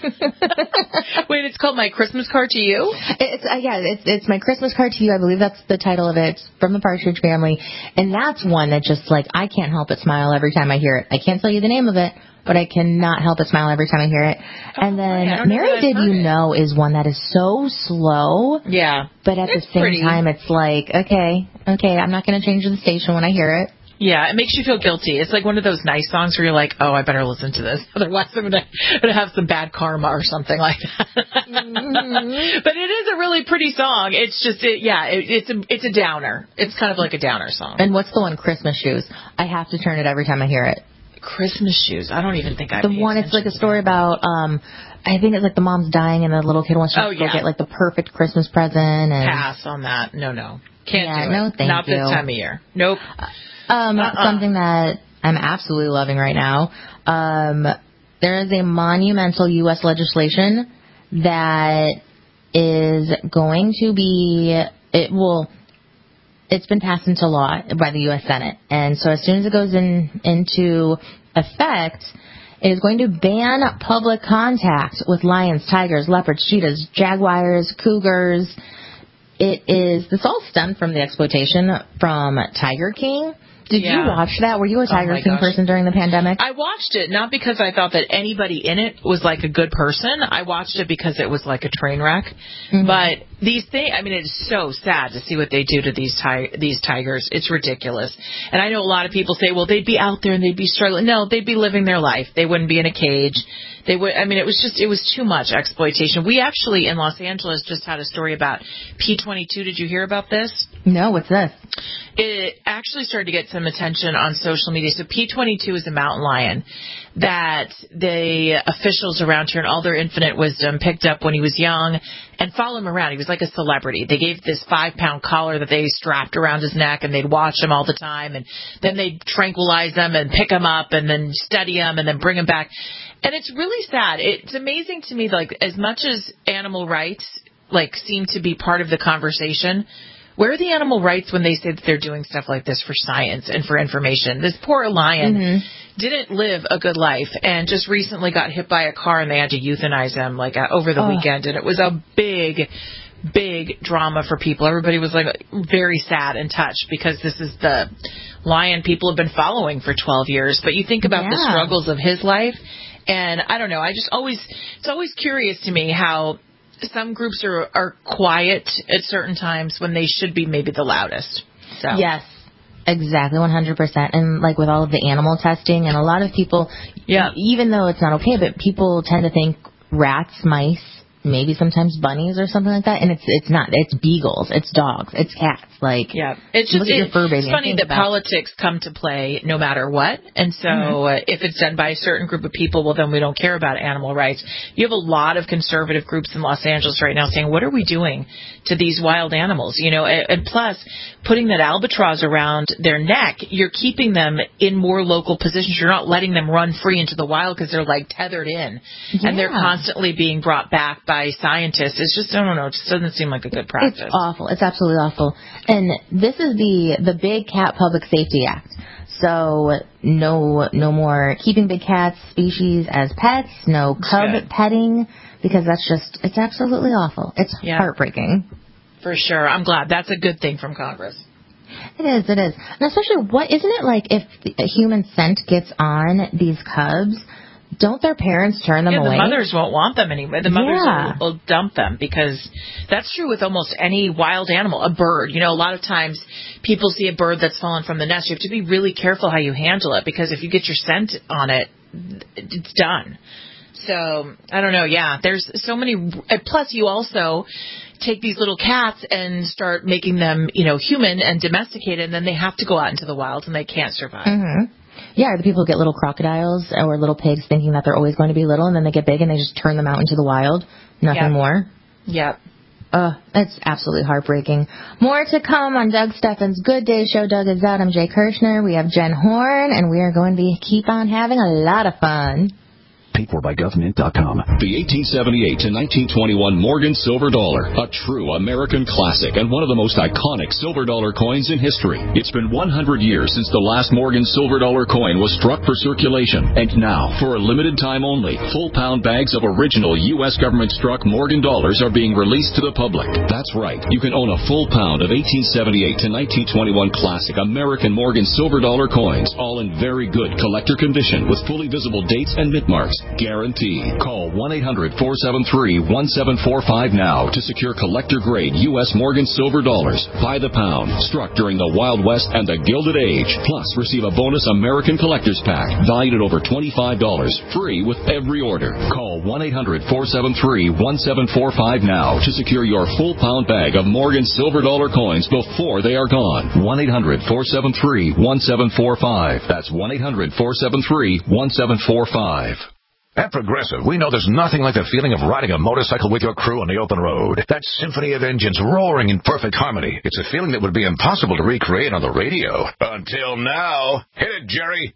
Wait, it's called My Christmas Card to You? It's uh, yeah, it's it's My Christmas Card to You. I believe that's the title of it. It's from the Partridge Family, and that's one that just like I can't help but smile every time I hear it. I can't tell you the name of it, but I cannot help but smile every time I hear it. And then I don't know Mary that I've Did heard You it. Know is one that is so slow. Yeah. But at It's the same pretty. time, it's like, okay, okay, I'm not going to change the station when I hear it. Yeah, it makes you feel guilty. It's like one of those nice songs where you're like, oh, I better listen to this. Otherwise, I'm going to have some bad karma or something like that. Mm-hmm. But it is a really pretty song. It's just, it, yeah, it, it's a it's a downer. It's kind of like a downer song. And what's the one, Christmas Shoes? I have to turn it every time I hear it. Christmas Shoes. I don't even think I The one, it's like a story about, um, I think it's like the mom's dying and the little kid wants to Oh, go yeah. get like the perfect Christmas present. And Pass on that. No, no. Can't Yeah, do it. no, thank Not you. this time of year. Nope. Um, Uh-uh. something that I'm absolutely loving right now. Um, there is a monumental U S legislation that is going to be, it will, it's been passed into law by the U S Senate. And so as soon as it goes in into effect, it is going to ban public contact with lions, tigers, leopards, cheetahs, jaguars, cougars. It is, this all stemmed from the exploitation from Tiger King. Did Yeah. you watch that? Were you a Tiger Oh, my King gosh. person during the pandemic? I watched it not because I thought that anybody in it was like a good person. I watched it because it was like a train wreck. Mm-hmm. But these things, I mean, it's so sad to see what they do to these ti- these tigers. It's ridiculous. And I know a lot of people say, well, they'd be out there and they'd be struggling. No, they'd be living their life. They wouldn't be in a cage. They would. I mean, it was just, it was too much exploitation. We actually in Los Angeles just had a story about P twenty-two. Did you hear about this? No, what's this? It actually started to get some attention on social media. So P twenty-two is a mountain lion that the officials around here in all their infinite wisdom picked up when he was young and followed him around. He was like a celebrity. They gave this five-pound collar that they strapped around his neck, and they'd watch him all the time. And then they'd tranquilize him and pick him up and then study him and then bring him back. And it's really sad. It's amazing to me, like, as much as animal rights, like, seem to be part of the conversation, where are the animal rights when they say that they're doing stuff like this for science and for information? This poor lion mm-hmm. didn't live a good life and just recently got hit by a car and they had to euthanize him like uh, over the oh. weekend. And it was a big, big drama for people. Everybody was like very sad and touched because this is the lion people have been following for twelve years. But you think about yeah. the struggles of his life. And I don't know, I just always, it's always curious to me how some groups are, are quiet at certain times when they should be maybe the loudest. So. Yes, exactly, one hundred percent. And like with all of the animal testing, and a lot of people, yeah. even though it's not okay, but people tend to think rats, mice, maybe sometimes bunnies or something like that, and it's it's not. It's beagles, it's dogs, it's cats. Like, yeah, it's just it, it's funny that politics come to play no matter what, and so mm-hmm. uh, if it's done by a certain group of people, well, then we don't care about animal rights. You have a lot of conservative groups in Los Angeles right now saying, "What are we doing to these wild animals?" You know, and, and plus putting that albatross around their neck, you're keeping them in more local positions. You're not letting them run free into the wild because they're like tethered in, yeah. and they're constantly being brought back by scientists. It's just, I don't know, it just doesn't seem like a good practice. It's awful. It's absolutely awful. And this is the the Big Cat Public Safety Act. So no no more keeping big cats species as pets, no cub petting, because that's just, it's absolutely awful. It's yeah. heartbreaking. For sure. I'm glad. That's a good thing from Congress. It is, it is. And especially, what, isn't it like if a human scent gets on these cubs, don't their parents turn them yeah, away? The mothers won't want them anyway. The mothers yeah. will, will dump them because that's true with almost any wild animal. A bird, you know, a lot of times people see a bird that's fallen from the nest. You have to be really careful how you handle it because if you get your scent on it, it's done. So, I don't know. Yeah, there's so many. Plus, you also take these little cats and start making them, you know, human and domesticated, and then they have to go out into the wild and they can't survive. Mm-hmm. Yeah, or the people who get little crocodiles or little pigs thinking that they're always going to be little, and then they get big and they just turn them out into the wild. Nothing yep. more. Yep. Uh, it's absolutely heartbreaking. More to come on Doug Steffens' Good Day Show. Doug is out. I'm Jay Kirshner. We have Jen Horn, and we are going to be keep on having a lot of fun. Paid for by government dot com. The eighteen seventy-eight to nineteen twenty-one Morgan Silver Dollar, a true American classic and one of the most iconic silver dollar coins in history. It's been one hundred years since the last Morgan Silver Dollar coin was struck for circulation. And now, for a limited time only, full pound bags of original U S government struck Morgan dollars are being released to the public. That's right. You can own a full pound of eighteen seventy-eight to nineteen twenty-one classic American Morgan Silver Dollar coins, all in very good collector condition with fully visible dates and mint marks. Guaranteed. Call one eight hundred four seven three one seven four five now to secure collector-grade U S Morgan Silver Dollars by the pound, struck during the Wild West and the Gilded Age. Plus, receive a bonus American Collector's Pack valued at over twenty-five dollars, free with every order. Call one eight hundred four seven three one seven four five now to secure your full pound bag of Morgan Silver Dollar coins before they are gone. one eight hundred four seven three one seven four five. That's one eight hundred four seven three one seven four five. At Progressive, we know there's nothing like the feeling of riding a motorcycle with your crew on the open road. That symphony of engines roaring in perfect harmony. It's a feeling that would be impossible to recreate on the radio. Until now. Hit it, Jerry.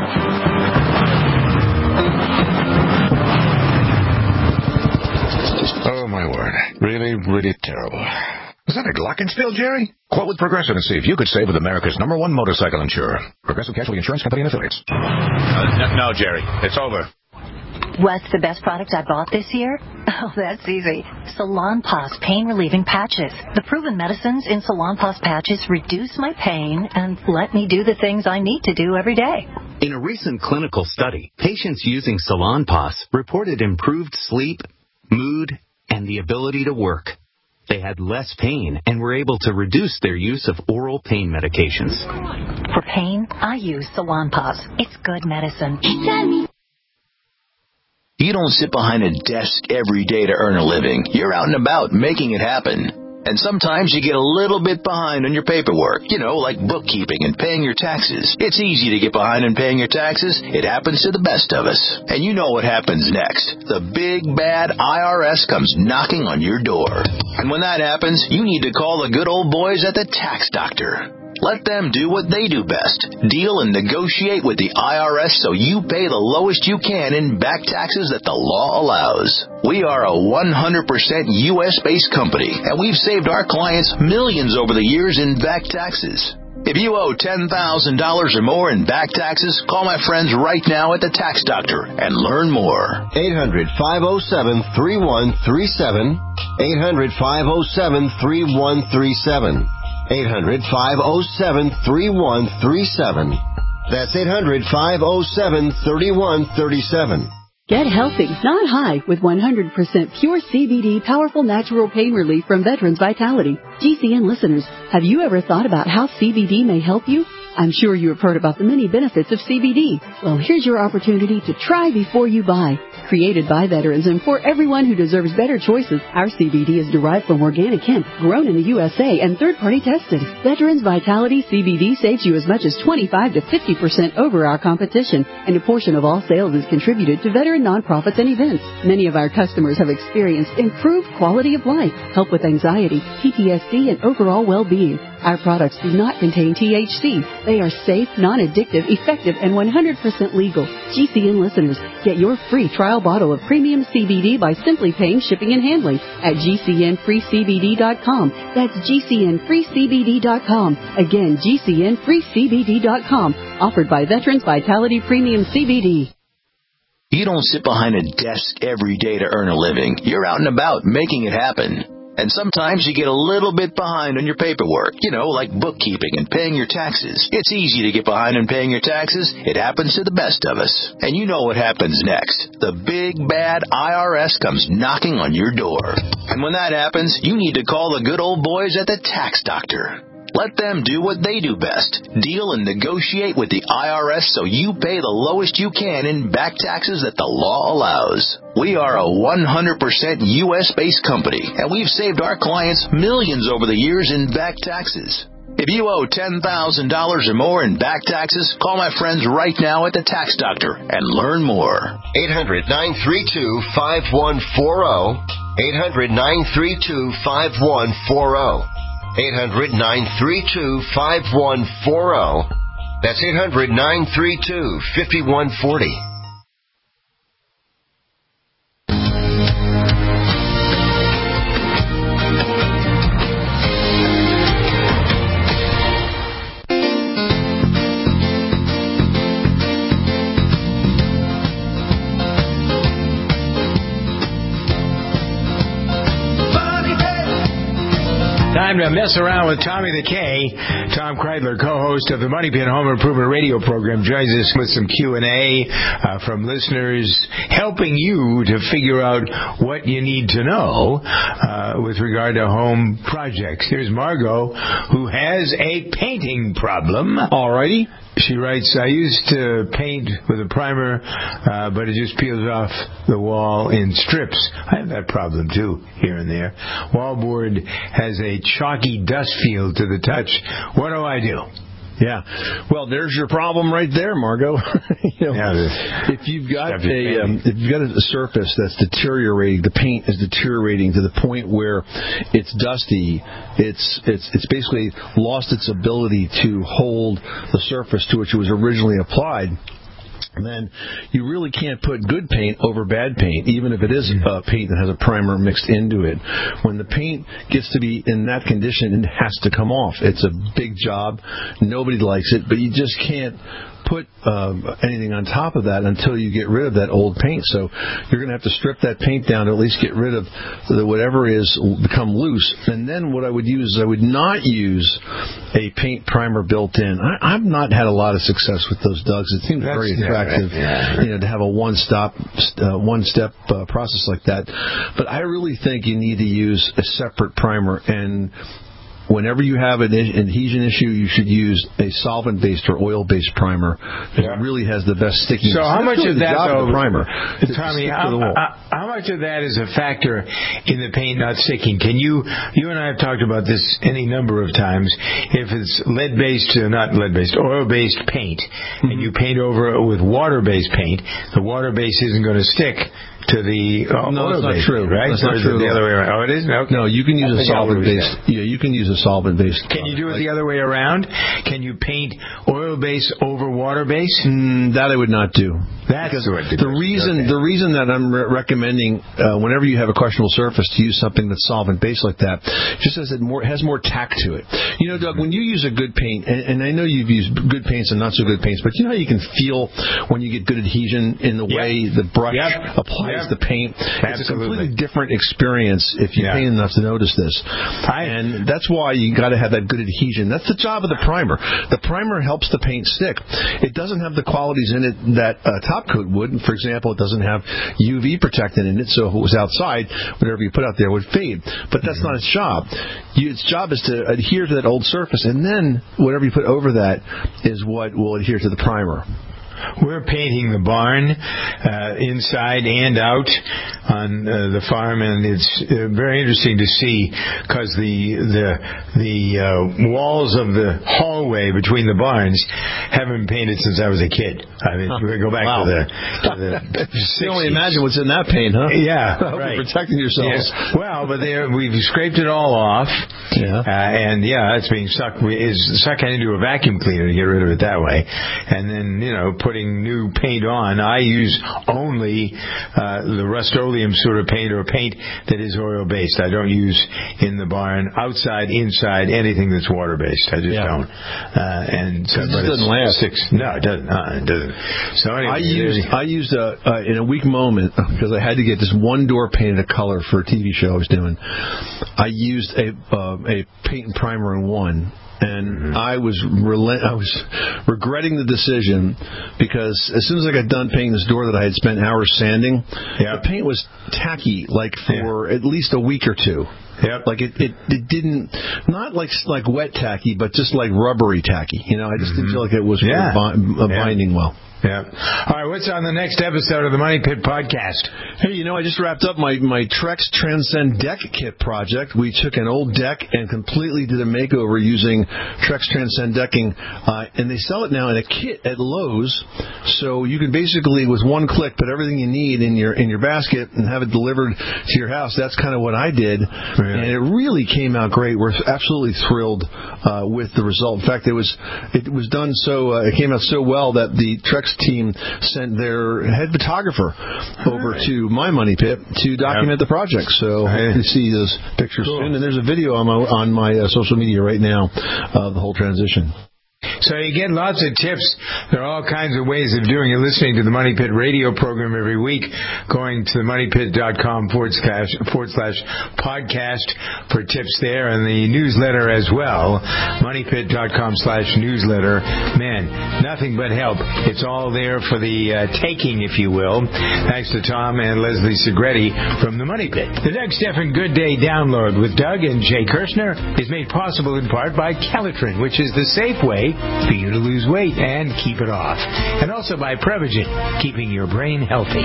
Oh, my word. Really, really terrible. Is that a glockenspiel, Jerry? Quote with Progressive and see if you could save with America's number one motorcycle insurer. Progressive Casualty Insurance Company and Affiliates. Uh, no, Jerry. It's over. What's the best product I bought this year? Oh, that's easy. Salonpas pain-relieving patches. The proven medicines in Salonpas patches reduce my pain and let me do the things I need to do every day. In a recent clinical study, patients using Salonpas reported improved sleep, mood, and the ability to work. They had less pain and were able to reduce their use of oral pain medications. For pain, I use Salonpas. It's good medicine. You don't sit behind a desk every day to earn a living. You're out and about making it happen. And sometimes you get a little bit behind on your paperwork, you know, like bookkeeping and paying your taxes. It's easy to get behind in paying your taxes. It happens to the best of us. And you know what happens next. The big, bad I R S comes knocking on your door. And when that happens, you need to call the good old boys at the Tax Doctor. Let them do what they do best. Deal and negotiate with the I R S so you pay the lowest you can in back taxes that the law allows. We are a one hundred percent U S-based company, and we've saved our clients millions over the years in back taxes. If you owe ten thousand dollars or more in back taxes, call my friends right now at the Tax Doctor and learn more. eight hundred, five oh seven, three one three seven. eight hundred, five oh seven, three one three seven. eight hundred, five oh seven, three one three seven. That's eight hundred, five oh seven, three one three seven. Get healthy, not high, with one hundred percent pure C B D powerful natural pain relief from Veterans Vitality. G C N listeners, have you ever thought about how C B D may help you? I'm sure you have heard about the many benefits of C B D. Well, here's your opportunity to try before you buy. Created by veterans and for everyone who deserves better choices, our C B D is derived from organic hemp, grown in the U S A and third-party tested. Veterans Vitality C B D saves you as much as twenty-five to fifty percent over our competition, and a portion of all sales is contributed to veteran nonprofits and events. Many of our customers have experienced improved quality of life, help with anxiety, P T S D, and overall well-being. Our products do not contain T H C. They are safe, non-addictive, effective, and one hundred percent legal. G C N listeners, get your free trial bottle of premium C B D by simply paying shipping and handling at G C N free C B D dot com. That's G C N free C B D dot com. Again, G C N free C B D dot com. Offered by Veterans Vitality Premium C B D. You don't sit behind a desk every day to earn a living. You're out and about making it happen. And sometimes you get a little bit behind on your paperwork, you know, like bookkeeping and paying your taxes. It's easy to get behind in paying your taxes. It happens to the best of us. And you know what happens next. The big, bad I R S comes knocking on your door. And when that happens, you need to call the good old boys at the Tax Doctor. Let them do what they do best. Deal and negotiate with the I R S so you pay the lowest you can in back taxes that the law allows. We are a one hundred percent U S-based company, and we've saved our clients millions over the years in back taxes. If you owe ten thousand dollars or more in back taxes, call my friends right now at the Tax Doctor and learn more. eight hundred, nine three two, five one four zero. eight hundred, nine three two, five one four zero. eight hundred, nine three two, five one four zero. That's eight hundred, nine three two, five one four zero. Time to mess around with Tommy the K. Tom Kreidler, co-host of the Money Pit Home Improvement Radio program, joins us with some Q and A uh, from listeners, helping you to figure out what you need to know uh, with regard to home projects. Here's Margot, who has a painting problem. Alrighty. She writes, I used to paint with a primer, uh, but it just peels off the wall in strips. I have that problem, too, here and there. Wallboard has a chalky dust feel to the touch. What do I do? Yeah, well, there's your problem right there, Margot. you know, yeah, if you've got a um, if you've got a surface that's deteriorating, the paint is deteriorating to the point where it's dusty. It's it's it's basically lost its ability to hold the surface to which it was originally applied. And then you really can't put good paint over bad paint, even if it is uh, paint that has a primer mixed into it. When the paint gets to be in that condition, it has to come off. It's a big job. Nobody likes it, but you just can't put um, anything on top of that until you get rid of that old paint. So you're going to have to strip that paint down to at least get rid of the, whatever is become loose. And then what I would use is I would not use a paint primer built in. I, I've not had a lot of success with those, Dougs. It seems That's, very attractive, yeah, right. yeah. you know, to have a one-stop, uh, one-step uh, process like that. But I really think you need to use a separate primer. And whenever you have an adhesion issue, you should use a solvent-based or oil-based primer. Yeah. It really has the best stickiness. So how much really of that, though, of the primer? Tommy, how, how, how much of that is a factor in the paint not sticking? Can you, you and I have talked about this any number of times. If it's lead-based, uh, not lead-based, oil-based paint, mm-hmm. and you paint over it with water-based paint, the water-based isn't going to stick to the uh, no, oil that's not true. Right? That's or not is true. it the other way around? Oh, it is? Okay. No, you can use a solvent-based. Yeah, you can use a solvent-based. Can you do it like, the other way around? Can you paint oil-based over water-based? Mm, that I would not do. That's because the, the reason. Okay. The reason that I'm re- recommending uh, whenever you have a questionable surface to use something that's solvent-based like that, just as it more has more tack to it. You know, Doug, when you use a good paint, and, and I know you've used good paints and not so good paints, but you know how you can feel when you get good adhesion in the yep. way the brush yep. applies yep. the paint. Absolutely. It's a completely different experience if you yeah. paint enough to notice this. I, and that's why you got to have that good adhesion. That's the job of the primer. The primer helps the paint stick. It doesn't have the qualities in it that a top coat would. For example, it doesn't have U V protectant in it, so if it was outside, whatever you put out there would fade. But that's mm-hmm. not its job. You, its job is to adhere to that old surface, and then whatever you put over that is what will adhere to the primer. We're painting the barn uh, inside and out on uh, the farm, and it's uh, very interesting to see because the the the uh, walls of the hallway between the barns haven't been painted since I was a kid. I mean, huh. we go back wow. to the. To the you can only imagine what's in that paint, huh? Yeah, You're right. protecting yourselves. Yeah. Well, but we've scraped it all off. Yeah. Uh, and yeah, it's being sucked is sucked into a vacuum cleaner to get rid of it that way, and then you know put Putting new paint on. I use only uh, the Rust-Oleum sort of paint or paint that is oil-based. I don't use in the barn, outside, inside, anything that's water-based. I just yeah. don't. Uh, and so, it doesn't last. Six, no, it doesn't. Uh, it doesn't. So anyway, I used I used a, uh, in a weak moment because I had to get this one door painted a color for a T V show I was doing. I used a uh, a paint and primer in one. And mm-hmm. I was relent- I was regretting the decision because as soon as I got done painting this door that I had spent hours sanding, yep. the paint was tacky, like for yeah. at least a week or two. Yep. Like it, it, it didn't, not like like wet tacky, but just like rubbery tacky. You know, I just mm-hmm. didn't feel like it was yeah. really bi- binding yeah. well. Yeah. All right, what's on the next episode of the Money Pit podcast? Hey, you know, I just wrapped up my, my Trex Transcend Deck Kit project. We took an old deck and completely did a makeover using Trex Transcend Decking, uh, and they sell it now in a kit at Lowe's. So you can basically, with one click, put everything you need in your in your basket and have it delivered to your house. That's kind of what I did, yeah. and it really came out great. We're absolutely thrilled uh, with the result. In fact, it was it was done so uh, it came out so well that the Trex team sent their head photographer over right. to my Money Pit to document yep. the project. So I hope you see those pictures cool. soon. And there's a video on my on my uh, social media right now of the whole transition. So you get lots of tips. There are all kinds of ways of doing it. Listening to the Money Pit radio program every week, going to moneypit.com forward slash, forward slash podcast for tips there, and the newsletter as well, moneypit.com slash newsletter. Man, nothing but help. It's all there for the uh, taking, if you will. Thanks to Tom and Leslie Segretti from the Money Pit. The Doug Stephan Good Day download with Doug and Jay Kirshner is made possible in part by Calitrin, which is the safe way for you to lose weight and keep it off. And also by Prevagen, keeping your brain healthy.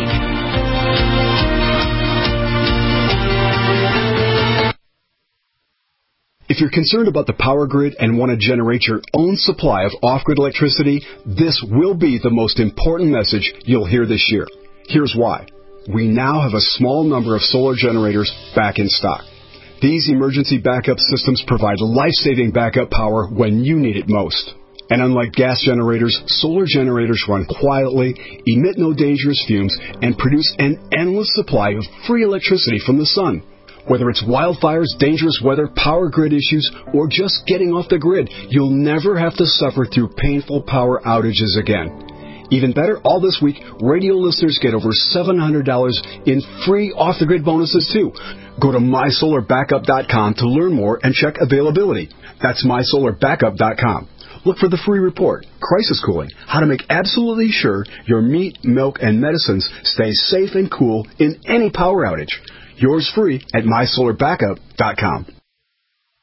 If you're concerned about the power grid and want to generate your own supply of off-grid electricity, this will be the most important message you'll hear this year. Here's why. We now have a small number of solar generators back in stock. These emergency backup systems provide life-saving backup power when you need it most. And unlike gas generators, solar generators run quietly, emit no dangerous fumes, and produce an endless supply of free electricity from the sun. Whether it's wildfires, dangerous weather, power grid issues, or just getting off the grid, you'll never have to suffer through painful power outages again. Even better, all this week, radio listeners get over seven hundred dollars in free off-the-grid bonuses, too. Go to my solar backup dot com to learn more and check availability. That's my solar backup dot com. Look for the free report, Crisis Cooling, how to make absolutely sure your meat, milk, and medicines stay safe and cool in any power outage. Yours free at my solar backup dot com.